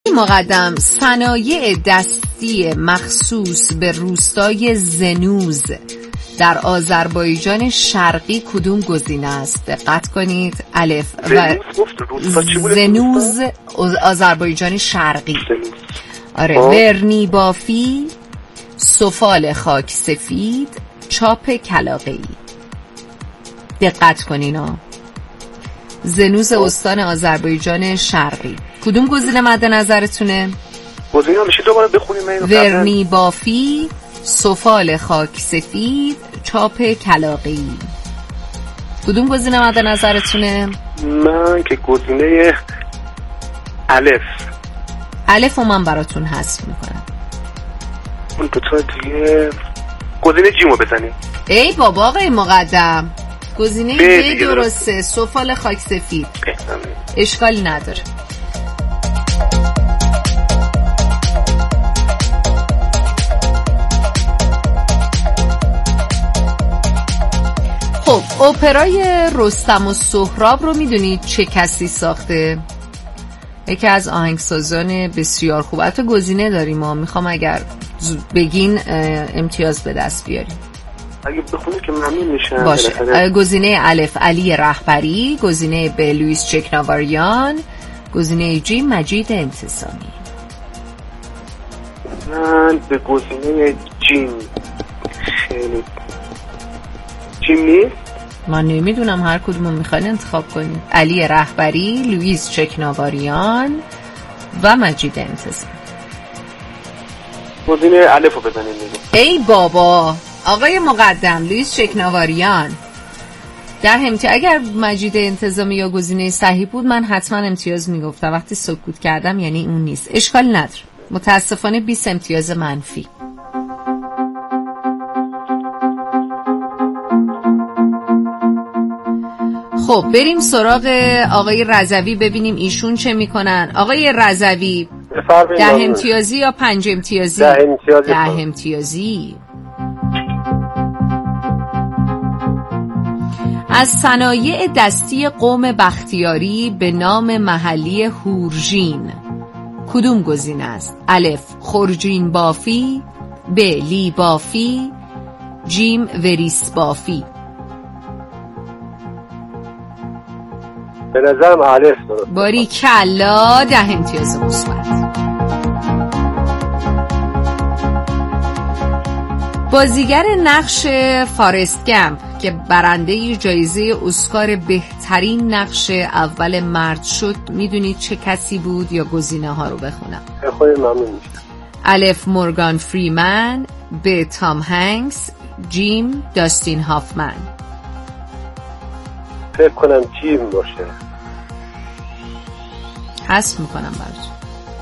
مقدم، صنایع دستی مخصوص به روستای زنوز در آذربایجان شرقی کدوم گزینه است؟ دقت کنید. الف و زنوز آذربایجان شرقی. آره. ورنی بافی، سفال خاک سفید، چاپ کلاغه‌ای. دقت کنین ها. زنوز استان آذربایجان شرقی کدوم گزینه مد نظرتونه؟ گزینه میشه دوباره بخونیم. ورنی بافی، سفال خاک سفید، چاپ کلاغه‌ای. کدوم گزینه مد نظرتونه؟ من که گزینه الف رو من براتون حذف میکنم. اون دوتا دیگه گزینه جیمو بزنیم. ای بابا آقای مقدم، گزینه ب درسته، سفال خاک سفید. اشکالی نداره. خب اپرای رستم و سهراب رو میدونید چه کسی ساخته؟ یکی از آهنگسازان بسیار خوب. البته گزینه داریم ما، میخوام اگر بگین امتیاز به دست بیاریم. اگه بخونید که ممنون میشم. باشه. گزینه الف علی رهبری، گزینه ب لوئیس چکناواریان، گزینه جیم مجید انتصامی. من به گزینه جیم نیست. من نمیدونم، هر کدومو میخواین انتخاب کنید. علی رهبری، لوئیس چکناواریان و مجید انتصامی. گزینه الف رو بزنید. ای بابا آقای مقدم، لوئیس چکناواریان. اگر مجید انتظامی یا گزینه صحیح بود من حتما امتیاز میگفتم. وقتی سکوت کردم یعنی اون نیست. اشکال نداره. متاسفانه 20 امتیاز منفی. خب بریم سراغ آقای رضوی ببینیم ایشون چه میکنن. آقای رضوی 10 امتیازی یا 5 امتیازی؟ 10 امتیازی. از صنایع دستی قوم بختیاری به نام محلی هورژین کدوم گزینه است؟ الف خورجین بافی، ب لی بافی، جیم وریس بافی. به نظرم الف درست. باری کلا 10 امتیاز مثبت. بازیگر نقش فارست گمپ که برنده جایزه اسکار بهترین نقش اول مرد شد میدونید چه کسی بود یا گزینه ها رو بخونم؟ خیلی ممنون میشم. الف مورگان فریمن، ب تام هنگس، جیم داستین هافمن. فکر کنم جیم باشه. حذف میکنم براتون.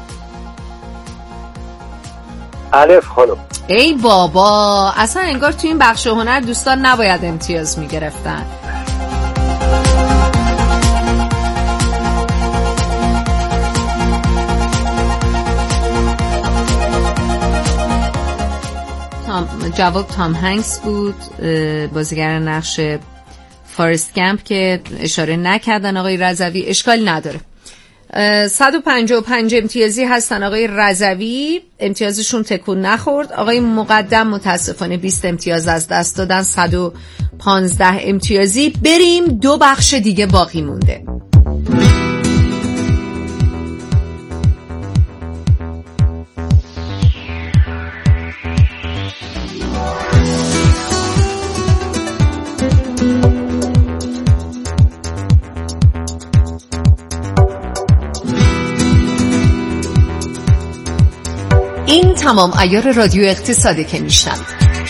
الف خانم. ای بابا اصلا انگار تو این بخش هنر دوستان نباید امتیاز میگرفتن. جواب تام هنگس بود، بازیگر نقش فارست گمپ که اشاره نکردن آقای رضوی. اشکالی نداره. 155 امتیازی هستن آقای رضوی، امتیازشون تکون نخورد. آقای مقدم متاسفانه 20 امتیاز از دست دادن، 115 امتیازی. بریم 2 بخش دیگه باقی مونده. این تمام عیار رادیو اقتصاده که میشنوید.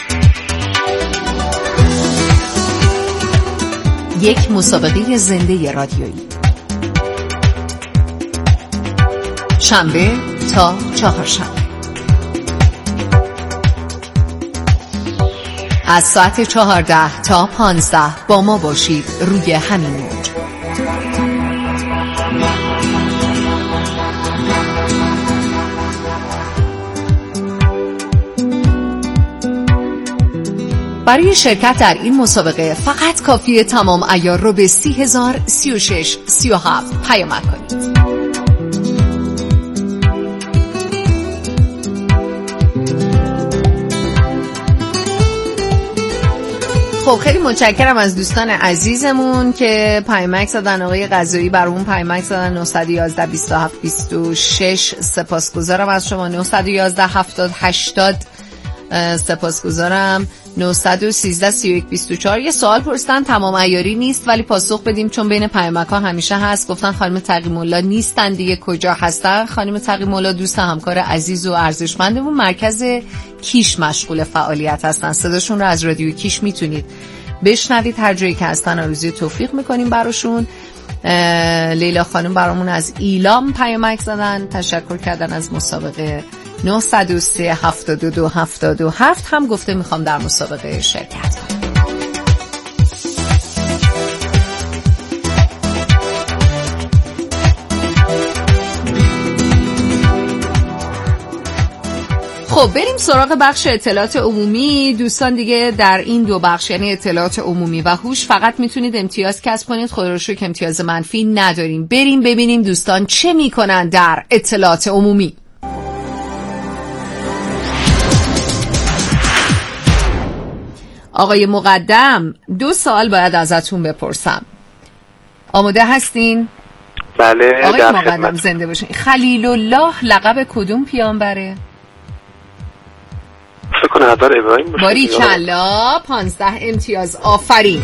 یک مسابقه زنده رادیویی، شنبه تا چهارشنبه از ساعت 14 تا 15 با ما باشید روی همین موج. برای شرکت در این مسابقه فقط کافیه تمام عیار رو به 30,036 37 پیامک کنید. خب خیلی متشکرم از دوستان عزیزمون که پیامک زدن. آقای قضایی برامون پیامک زدن 911 27 26. سپاسگزارم از شما. 911 70 80 سپاسگزارم. 913 31 24. یه سوال پرسیدن تمام عیاری نیست ولی پاسخ بدیم چون بین پیامک ها همیشه هست. گفتن خانم تقی‌مولا نیستن دیگه، کجا هستن؟ خانم تقی‌مولا دوست همکار عزیز و ارزشمندمون مرکز کیش مشغول فعالیت هستن. صداشون رو از رادیو کیش میتونید بشنوید هر جایی که هستن. آرزوی توفیق میکنیم براشون. لیلا خانم برامون از ایلام پیامک زدن، تشکر کردن از مسابقه. 903 72 77 هم گفته میخوام در مسابقه شرکت کنم. خب بریم سراغ بخش اطلاعات عمومی. دوستان دیگه در این دو بخش یعنی اطلاعات عمومی و هوش فقط میتونید امتیاز کسب کنید، خدا رو شکر امتیاز منفی نداریم. بریم ببینیم دوستان چه میکنن در اطلاعات عمومی. آقای مقدم 2 سوال باید ازتون بپرسم. آماده هستین؟ بله. آقای مقدم زنده باشین. خلیل الله لقب کدوم پیامبره؟ فکر کنم حضرت ابراهیم باشه. باریکلا 15 امتیاز. آفرین.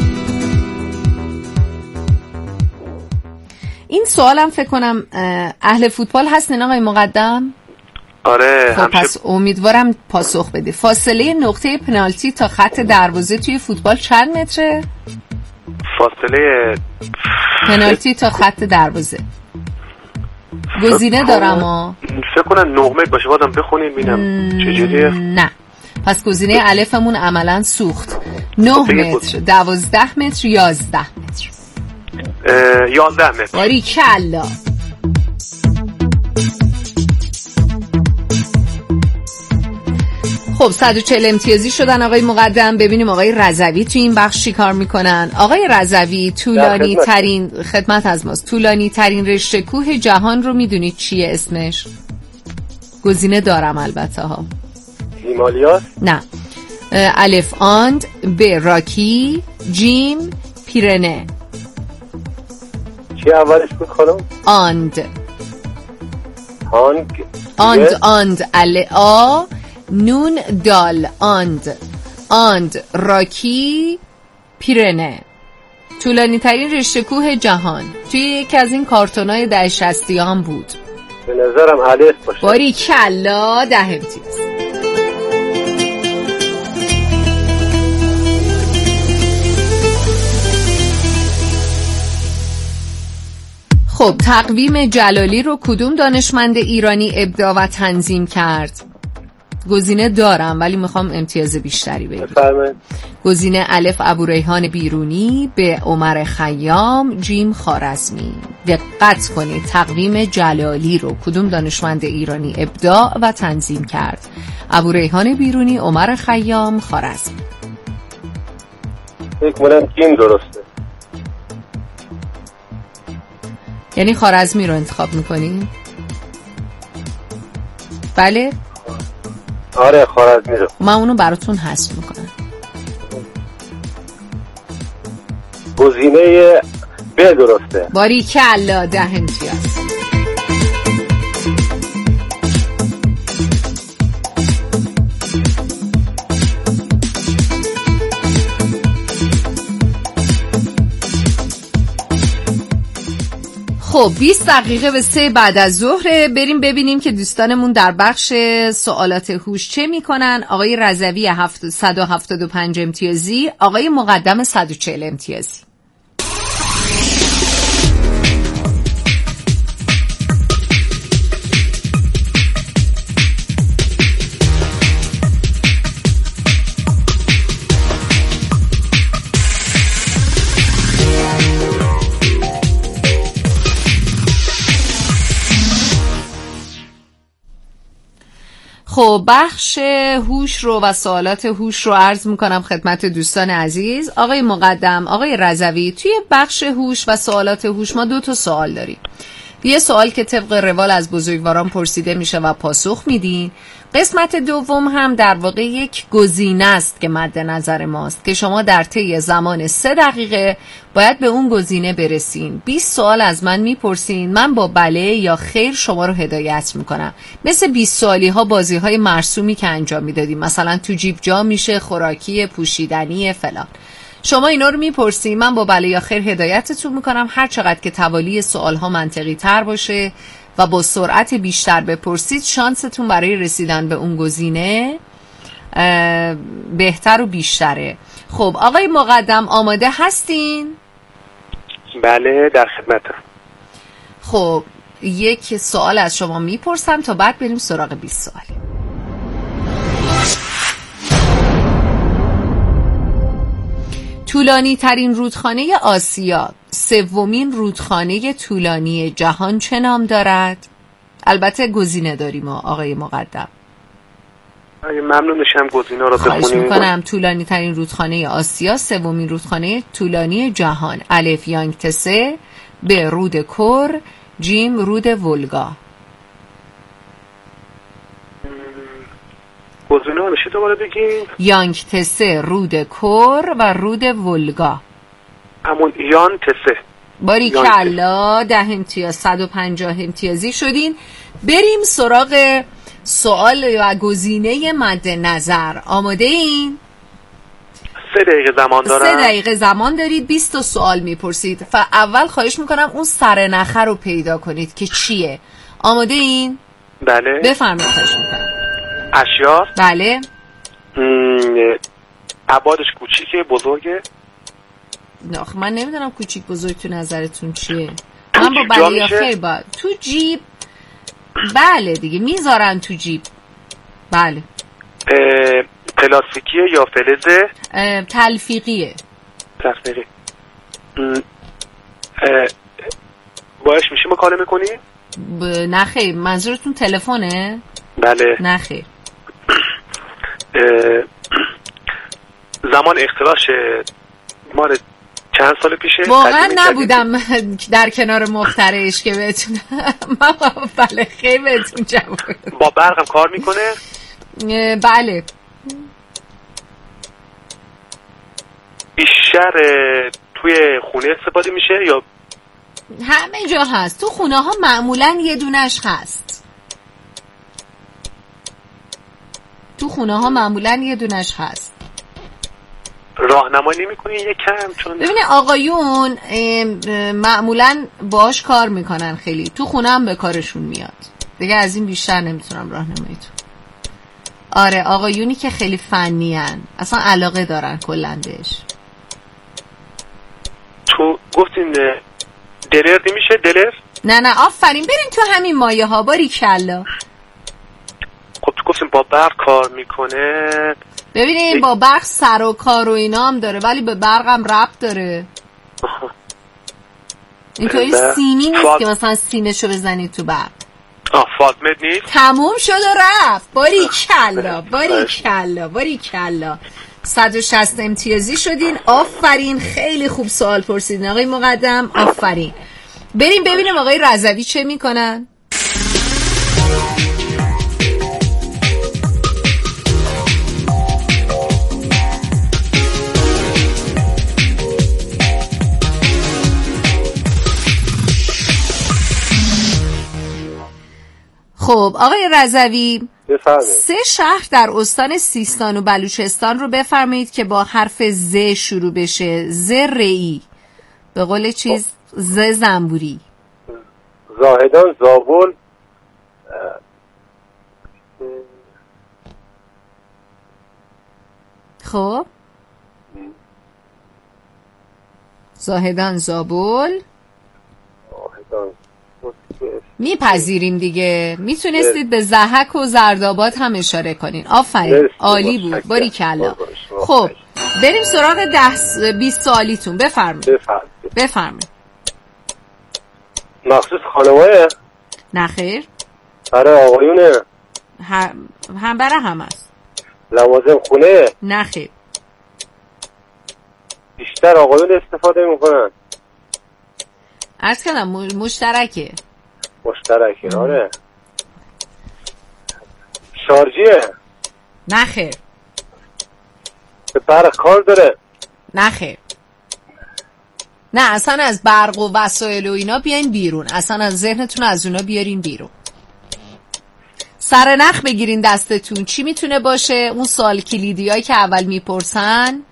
این سوالم فکر کنم اهل فوتبال هستین آقای مقدم؟ آره. خب پس امیدوارم پاسخ بده. فاصله نقطه پنالتی تا خط دروازه توی فوتبال چند متره؟ فاصله پنالتی تا خط دروازه. گزینه دارم فکر کنم 9 متر باشه. بازم بخونیم ببینم چجوریه. نه پس گزینه الفمون عملاً سوخت. 9 متر، 12 متر، 11 متر. 11 متر. باریکلا. خب 140 امتیازی شدن آقای مقدم. ببینیم آقای رضوی تو این بخش چی کار میکنن. آقای رضوی طولانی ترین خدمت از ماست. طولانی ترین رشته کوه جهان رو میدونید چیه اسمش؟ گزینه دارم البته ها. هیمالیاس؟ نه. الف آند، ب راکی، جیم پیرنه. چی اولش بود خانم؟ آند. آند ال آ نون دال. آند راکی پیرنه. طولانی ترین رشته کوه جهان توی یکی از این کارتونای 1060 هم بود. به نظرم الف باشه. باریکلا 10 امتیاز. خب تقویم جلالی رو کدوم دانشمند ایرانی ابداع و تنظیم کرد؟ گزینه دارم ولی میخوام امتیاز بیشتری بگیرم. گزینه الف ابوریحان بیرونی، ب عمر خیام، جیم خوارزمی. دقت کنید تقویم جلالی رو کدوم دانشمند ایرانی ابداع و تنظیم کرد؟ ابوریحان بیرونی، عمر خیام، خوارزمی. فکر کنم جیم درسته. یعنی خوارزمی رو انتخاب میکنی؟ بله؟ آره خوارزمی رو. من اونو براتون حذف میکنم. گزینه ب درسته. باریکلا 10 امتیاز. خب 20 دقیقه به 3 بعد از ظهر. بریم ببینیم که دوستانمون در بخش سوالات هوش چه میکنن. آقای رضوی 175 امتیازی، آقای مقدم 140 امتیازی. خب بخش هوش رو و سوالات هوش رو عرض میکنم خدمت دوستان عزیز. آقای مقدم، آقای رضوی، توی بخش هوش و سوالات هوش ما 2 تا سوال داریم. یه سوال که طبق روال از بزرگواران پرسیده میشه و پاسخ میدین. قسمت دوم هم در واقع یک گزینه است که مد نظر ماست که شما در طی زمان 3 دقیقه باید به اون گزینه برسین. 20 سوال از من میپرسین، من با بله یا خیر شما رو هدایت میکنم. مثل 20 سوالی ها بازی های مرسومی که انجام میدادیم، مثلا تو جیب جا میشه، خوراکی، پوشیدنی فلان. شما اینا رو میپرسین، من با بله یا خیر هدایتتون میکنم. هر چقدر که توالی سوال ها منطقی تر باشه و با سرعت بیشتر بپرسید، شانستون برای رسیدن به اون گزینه بهتر و بیشتره. خب آقای مقدم آماده هستین؟ بله در خدمتم. خب یک سوال از شما میپرسم تا بعد بریم سراغ 20 سوال. طولانی ترین رودخانه آسیا، 3مین رودخانه طولانی جهان چه نام دارد؟ البته گزینه داریم آقای مقدم. ممنون میشم گزینه‌ها رو بخونید. خواهش میکنم. طولانی ترین رودخانه آسیا، 3مین رودخانه طولانی جهان. الف یانگتسه، ب رود کور، جیم رود ولگا. گزینه‌ها رو میشه دوباره بگین؟ یانگتسه، رود کور و رود ولگا. همون یانگتسه. باریکلا، 10 امتیاز، 150 امتیازی شدین. بریم سراغ سوال و گزینه مد نظر. آماده این؟ 3 دقیقه زمان دارم. 3 دقیقه زمان دارید. 20 تا سوال میپرسید. اول خواهش میکنم اون سرنخه رو پیدا کنید که چیه. آماده این؟ بله. بفرمایید. خواهش میکنم. اشیاء. بله. ابعادش کوچیکه بزرگه؟ نه من نمیدونم کوچیک بزرگ تو نظرتون چیه. من با بله یا خیر باید تو جیب. بله دیگه میذارن تو جیب. بله. پلاستیکیه یا فلزه؟ تلفیقیه. تلفیقی. باش میشه مکالمه کنی؟ نه خیر. منظورتون تلفنه؟ بله. نه خیر. زمان اختراعش مال چند سال پیشه؟ واقعا نبودم در کنار مخترعش که بهتون بله خیر بهتون جواب. با برق هم کار میکنه؟ بله. بیشتر توی خونه استفاده میشه یا همه جا هست؟ تو خونه ها معمولا یه دونش هست. تو خونه ها معمولا یه دونش هست. راهنمایی نمی‌کنی یکم؟ چون ببینه آقایون معمولا باهاش کار میکنن خیلی. تو خونه هم به کارشون میاد. دیگه از این بیشتر نمیتونم راهنماییتون. آره آقایونی که خیلی فنی هن. اصلا علاقه دارن کلاً بهش. تو گفتین دلر نمیشه؟ دلر؟ نه آفرین. بریم تو همین مایه ها. باریکلا. خب تو گفتین با برق کار میکنه. ببینین با برق سر و کار و اینا هم داره ولی به برق هم ربط داره. اینطوری سیمی نیست که مثلا سیمشو بزنید تو برق. فاطمه نیست. تموم شد و رفت. باریکلا. 160 امتیازی شدین. آفرین. خیلی خوب سوال پرسیدین آقای مقدم. آفرین. بریم ببینیم آقای رضوی چه میکنن. خب آقای رضوی، 3 شهر در استان سیستان و بلوچستان رو بفرمایید که با حرف ز شروع بشه. ز رئی، به قول چیز ز زنبوری. زاهدان، زابل، خب زاهدان، زابل میپذیریم دیگه. میتونستید به ضحک و زردآباد هم اشاره کنین. آفرین. عالی بود. باریکلا. خب بریم سراغ 20 سوالیتون. بفرمایید. مخصوص خانمایه؟ نه خیر. برای آقایونه؟ هم برای هم است. لوازم خونه؟ نه خیر. بیشتر آقایون استفاده میکنن. عرض کردم مشترکه. مشترکه. آره شارژیه. نه خیر. به برق کار داره. نه خیر. نه اصلا از برق و وسایل و اینا بیاین بیرون، اصلا از ذهنتون از اونا بیارین بیرون. سرنخ بگیرین دستتون. چی میتونه باشه؟ اون سوال کلیدیایی که اول میپرسن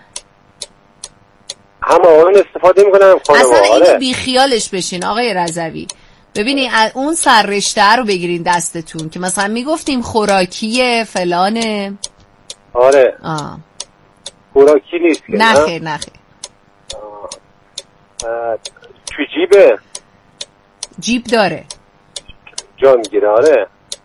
همه آقایون استفاده میکنن خانم. اصلا آره. اینو بیخیالش بشین آقای رضوی. ببینی اون سررشته رو بگیرین دستتون که مثلا میگفتیم خوراکیه فلانه. آره خوراکی نیست که. نه خیر نه خیر. تو جیبه. جیب داره. جا میگیره. آره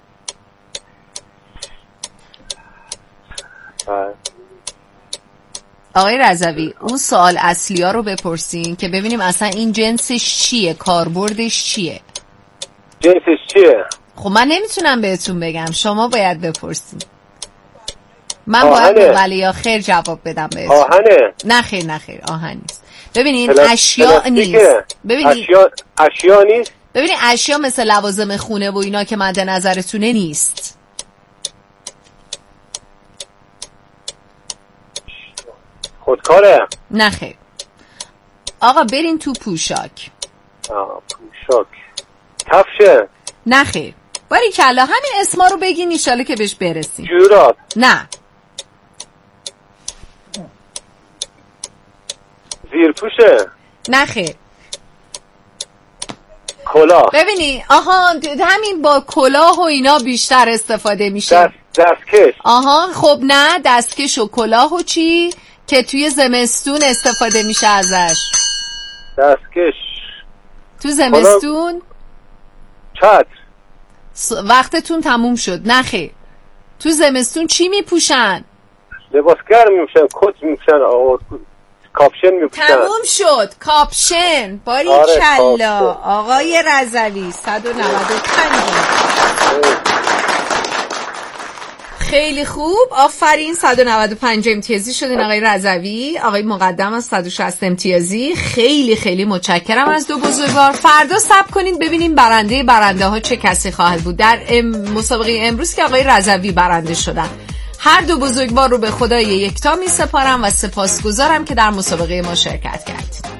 آقای رضوی اون سوال اصلی ها رو بپرسین که ببینیم اصلا این جنسش چیه، کاربردش چیه. جنسش چیه؟ خب من نمیتونم بهتون بگم، شما باید بپرسین. من آهنه. باید بله یا خیر جواب بدم بهتون. آهنه. نه خیر نه خیر آهن نیست. ببینین اشیاء نیست. ببینین اشیاء نیست. ببینین اشیاء مثل لوازم خونه و اینا که مد نظرتونه نیست. خودکاره. نه خیر. آقا برین تو پوشاک. پوشاک. کفشه. نه خیر. باریکلا همین اسما رو بگین ایشالا که بهش برسیم. جوراب. نه. زیرپوشه. نه خیر. کلاه. ببینی آها همین با کلاه و اینا بیشتر استفاده میشه. دستکش. آها خب نه دستکش و کلاه و چی که توی زمستون استفاده میشه ازش. دستکش تو زمستون چتر. وقتتون تموم شد. نه خیر. تو زمستون چی میپوشن؟ لباس گرم میپوشن، کت میپوشن، کاپشن میپوشن. تموم شد. کاپشن. باریکلا. آره آقای رضوی 195. خیلی خوب آفرین. 195 امتیازی شدین آقای رضوی. آقای مقدم از 160 امتیازی. خیلی خیلی متشکرم از دو بزرگوار. فردا صبر کنین ببینیم برنده ها چه کسی خواهد بود در مسابقه امروز که آقای رضوی برنده شدن. هر دو بزرگوار رو به خدای یکتا می سپارم و سپاسگزارم که در مسابقه ما شرکت کردید.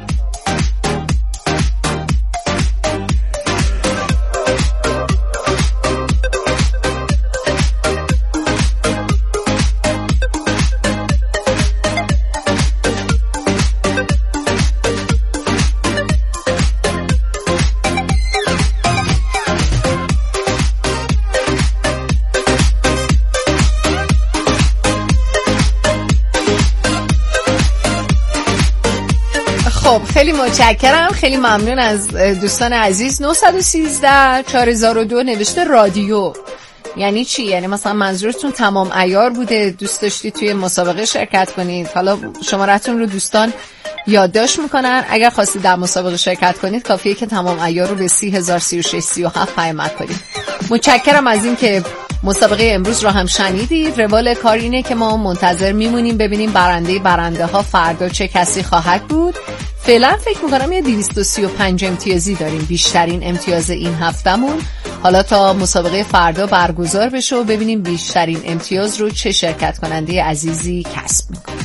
خیلی متشکرم. خیلی ممنون از دوستان عزیز. 913 4002 نوشته رادیو. یعنی چی؟ یعنی مثلا منظورتون تمام عیار بوده، دوست داشتی توی مسابقه شرکت کنید، حالا شمارتون رو دوستان یادداشت میکنن، اگر خواستید در مسابقه شرکت کنید کافیه که تمام عیار رو به 3003637 پیامک کنید. متشکرم از این که مسابقه امروز رو هم شنیدید. روال کار اینه که ما منتظر میمونیم ببینیم برنده ها فردا چه کسی خواهد بود. فعلا فکر میکنم یه 235 امتیازی داریم، بیشترین امتیاز این هفتمون. حالا تا مسابقه فردا برگزار بشه و ببینیم بیشترین امتیاز رو چه شرکت کننده عزیزی کسب میکنه.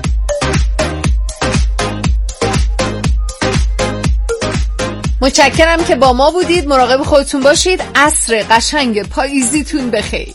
متشکرم که با ما بودید. مراقب خودتون باشید. عصر قشنگ پاییزیتون بخیر.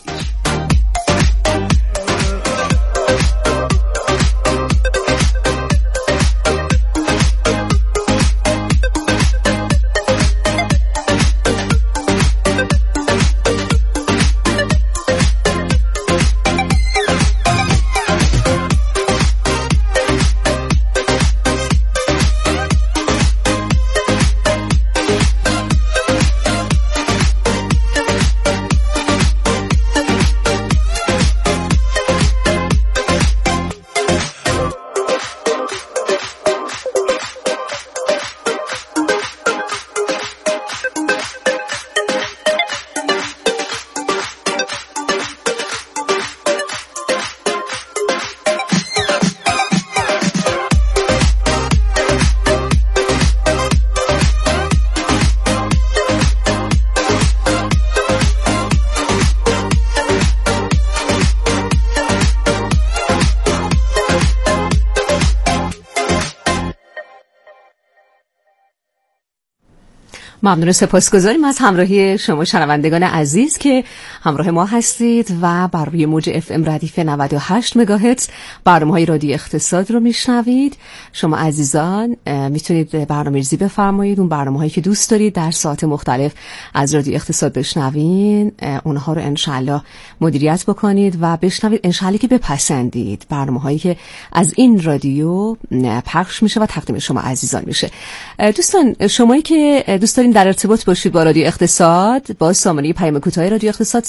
ممنون، سپاسگزاریم از همراهی شما شنوندگان عزیز که همراه ما هستید و بر روی موج FM ردیف 98 مگاهرتز برنامه‌های رادیو اقتصاد رو میشنوید. شما عزیزان میتونید برنامه‌ریزی بفرمایید، اون برنامه‌هایی که دوست دارید در ساعات مختلف از رادیو اقتصاد بشنوین، اونها رو انشالله مدیریت بکنید و بشنوید، انشالله که بپسندید برنامه‌هایی که از این رادیو پخش میشه و تقدیم شما عزیزان میشه. دوستان، شمایی که دوست دارین در ارتباط باشید با رادیو اقتصاد، با سامانه پیام کوتاه رادیو اقتصاد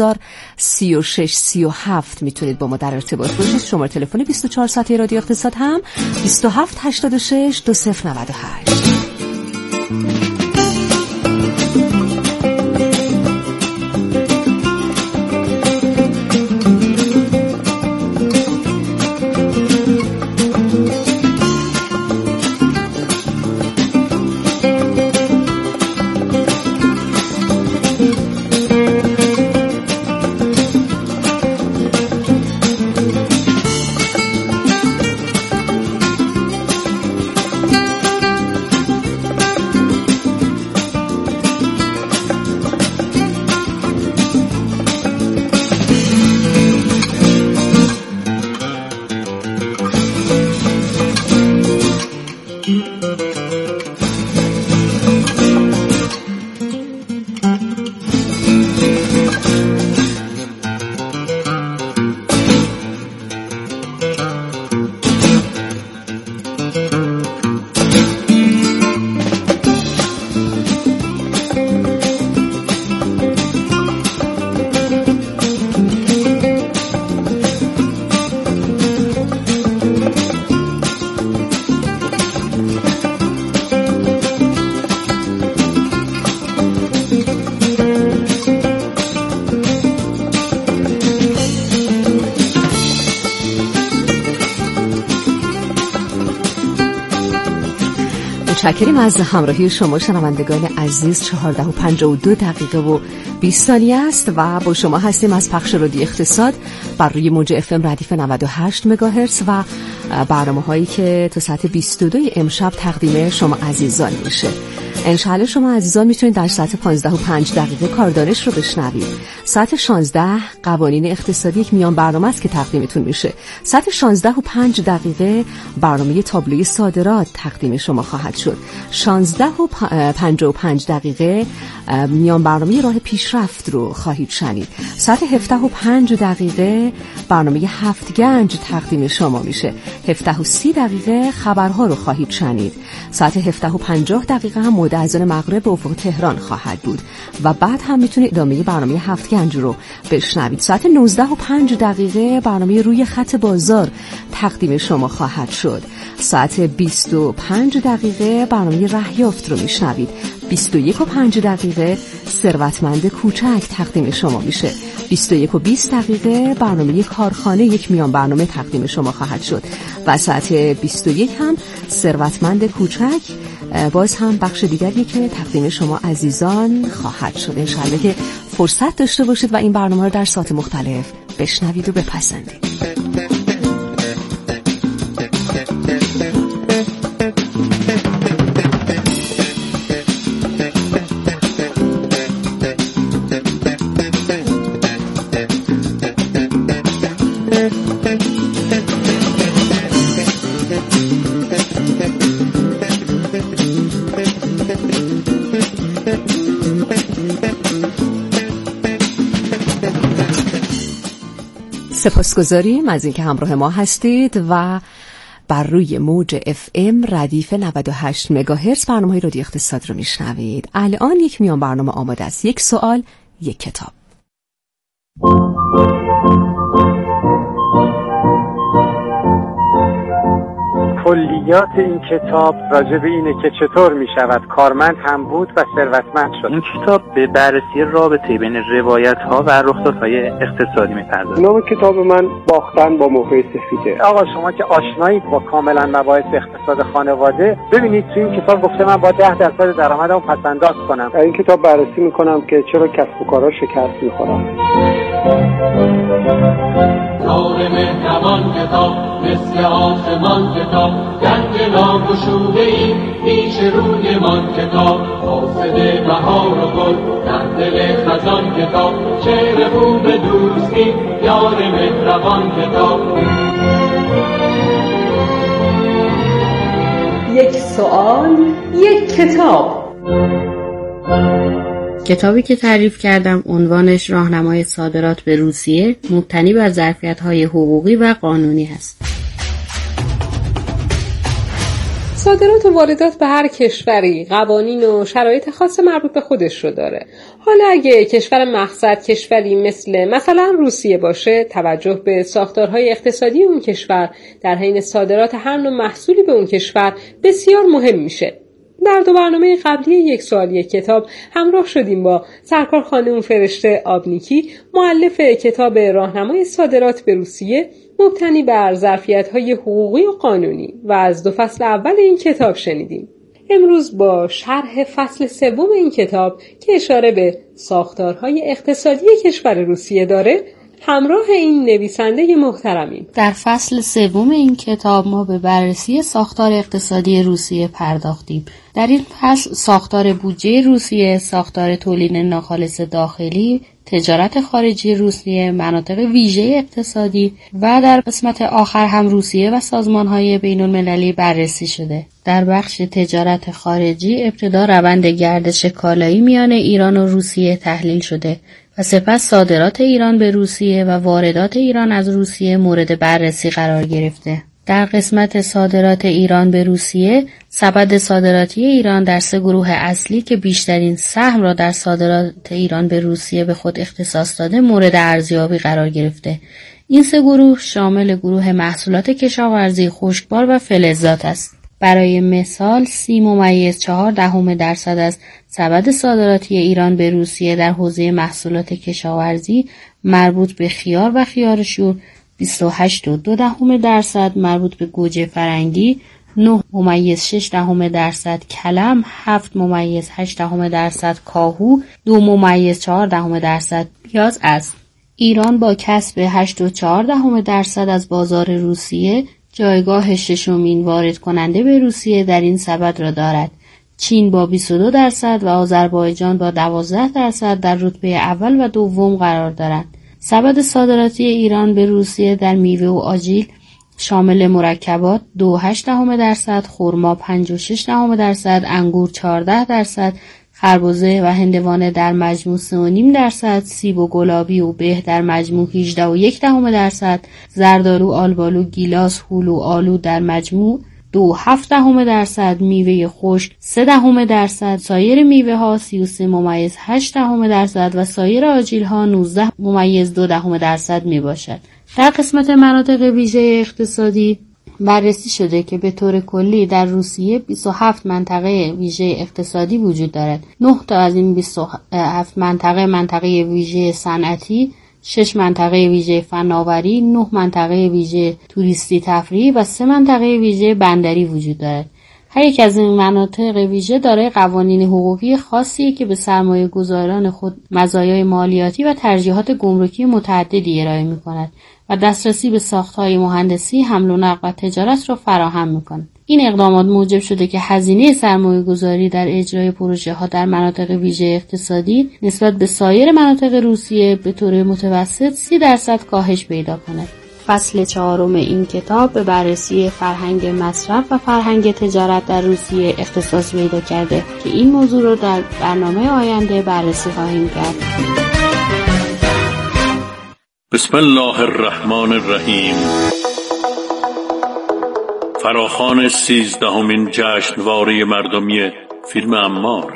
3003637 میتونید با ما در ارتباط باشید. شماره تلفن 24 ساعته رادیو اقتصاد هم 2786 2098. متشکریم از همراهی شما شنوندگان عزیز. 14:52 و 20 ثانیه است و با شما هستیم از پخش رادیو اقتصاد بر روی موج FM ردیف 98 مگاهرتز و برنامه‌هایی که تا ساعت 22 امشب تقدیم شما عزیزان میشه. انشالله شما عزیزان میتونید در ساعت 15:05 کاردانش رو بشنوید. ساعت 16 قوانین اقتصادی یک میان برنامه است که تقدیمتون میشه. ساعت 16:05 برنامه تابلوی صادرات تقدیم شما خواهد شد. 16:55 میان برنامه راه پیشرفت رو خواهید شنید. ساعت 17:05 برنامه هفت گنج تقدیم شما میشه. 17:30 خبرها رو خواهید شنید. ساعت 17:50 هم موعد اذان مغرب به افق تهران خواهد بود و بعد هم میتونید ادامه برنامه هفت گنج رو بشنوید. ساعت 19:05 برنامه روی خط بازار تقدیم شما خواهد شد. ساعت 25 برنامه رهیافت رو میشنوید. 21:05 ثروتمند کوچک تقدیم شما میشه. 21:20 برنامه کارخانه یک میان برنامه تقدیم شما خواهد شد و ساعت 21 هم ثروتمند کوچک باز هم بخش دیگری که تقدیم شما عزیزان خواهد شد. انشالله که فرصت داشته باشید و این برنامه رو در ساعت مختلف بشنوید و بپسندید. سپاسگزاریم از اینکه همراه ما هستید و بر روی موج FM ردیف 98 مگاهرتز برنامه‌های رادیو اقتصاد رو میشنوید. الان یک میان برنامه آماده است. یک سوال، یک کتاب. کلیات این کتاب راجع به اینه که چطور می شود کارمند هم بود و ثروتمند شد. این کتاب به بررسی رابطه بین روایت‌ها و رخدادهای اقتصادی می‌پردازه. نام کتاب من باختن با موقع سفیده. آقا شما که آشنایید با کاملا مباحث اقتصاد خانواده، ببینید تو این کتاب گفته من با 10% درآمدم پس‌انداز کنم. در این کتاب بررسی می‌کنم که چرا کسب و کارها شکست می‌خورن. نور مهربان کتاب مثل آسمان کتاب رنگ ناگشوده ای پیش روی من کتاب، حافظ بهار و گل در دل خزان کتاب، شعر خوب دوستی یار مهربان کتاب. یک سوال، یک کتاب. کتابی که تعریف کردم عنوانش راهنمای صادرات به روسیه، مبتنی بر ظرفیت‌های حقوقی و قانونی هست. صادرات و واردات به هر کشوری قوانین و شرایط خاص مربوط به خودش رو داره. حالا اگه کشور مقصد کشوری مثلا روسیه باشه، توجه به ساختارهای اقتصادی اون کشور در حین صادرات هر نوع محصولی به اون کشور بسیار مهم میشه. در 2 برنامه قبلی یک سوال یک کتاب همراه شدیم با سرکار خانم فرشته آبنیکی، مؤلف کتاب راهنمای صادرات به روسیه، مبتنی بر ظرفیت‌های حقوقی و قانونی، و از 2 فصل اول این کتاب شنیدیم. امروز با شرح فصل 3 این کتاب که اشاره به ساختارهای اقتصادی کشور روسیه داره همراه این نویسنده محترمیم. در فصل 3 این کتاب ما به بررسی ساختار اقتصادی روسیه پرداختیم. در این فصل ساختار بودجه روسیه، ساختار تولید ناخالص داخلی، تجارت خارجی روسیه، مناطق ویژه اقتصادی و در قسمت آخر هم روسیه و سازمان‌های بین‌المللی بررسی شده. در بخش تجارت خارجی ابتدا روند گردش کالایی میان ایران و روسیه تحلیل شده و سپس صادرات ایران به روسیه و واردات ایران از روسیه مورد بررسی قرار گرفته. در قسمت صادرات ایران به روسیه، سبد صادراتی ایران در 3 گروه اصلی که بیشترین سهم را در صادرات ایران به روسیه به خود اختصاص داده مورد ارزیابی قرار گرفته. این 3 گروه شامل گروه محصولات کشاورزی، خشکبار و فلزات است. برای مثال 30.4% از سبد صادراتی ایران به روسیه در حوزه محصولات کشاورزی مربوط به خیار و خیارشور، 28.2% مربوط به گوجه فرنگی، 9.6% کلم، 7.8% کاهو، 2.4% پیاز است. ایران با کسب 8.4% از بازار روسیه جایگاه 6مین وارد کننده به روسیه در این سبد را دارد. چین با 22% و آذربایجان با 12% در رتبه اول و دوم قرار دارند. سبد صادراتی ایران به روسیه در میوه و آجیل شامل مرکبات 2.8%، خرما 5.6%، انگور 14%، خربزه و هندوانه در مجموع 3.5%، سیب و گلابی و به در مجموع 18.1%، زردآلو، آلبالو، گیلاس، هلو، آلو در مجموع 2.7%، میوه خشک 3%، سایر میوه ها 33.8% و سایر آجیل ها 19.2% می باشد. در قسمت مناطق ویژه اقتصادی بررسی شده که به طور کلی در روسیه 27 منطقه ویژه اقتصادی وجود دارد. 9 تا از این 27 منطقه ویژه صنعتی، 6 منطقه ویژه فناوری، 9 منطقه ویژه توریستی تفریحی و 3 منطقه ویژه بندری وجود دارد. هر یک از این مناطق ویژه دارای قوانین حقوقی خاصی که به سرمایه گذاران خود مزایای مالیاتی و ترجیحات گمرکی متعددی ارائه می کند و دسترسی به ساختهای مهندسی، حمل و نقل و تجارت را فراهم می کند. این اقدامات موجب شده که هزینه سرمایه گذاری در اجرای پروژه ها در مناطق ویژه اقتصادی نسبت به سایر مناطق روسیه به طور متوسط 30% کاهش پیدا کند. فصل 4 این کتاب به بررسی فرهنگ مصرف و فرهنگ تجارت در روسیه اختصاص پیدا کرده که این موضوع رو در برنامه آینده بررسی خواهیم کرد. بسم الله الرحمن الرحیم. فراخوان 13مین جشنواره مردمی فیلم عمار.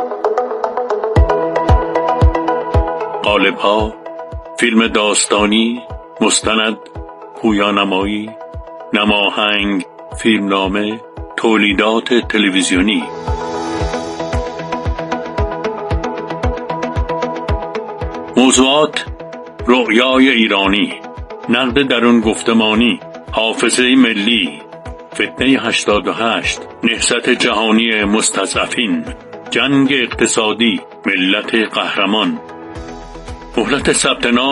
قالب‌ها: فیلم داستانی، مستند، پویانمایی، نماهنگ، فیلمنامه، تولیدات تلویزیونی. موضوعات: رؤیای ایرانی، نقد درون گفتمانی، حافظه ملی، فتنه 88، نهضت جهانی مستضعفین، جنگ اقتصادی، ملت قهرمان. مهلت ثبت نام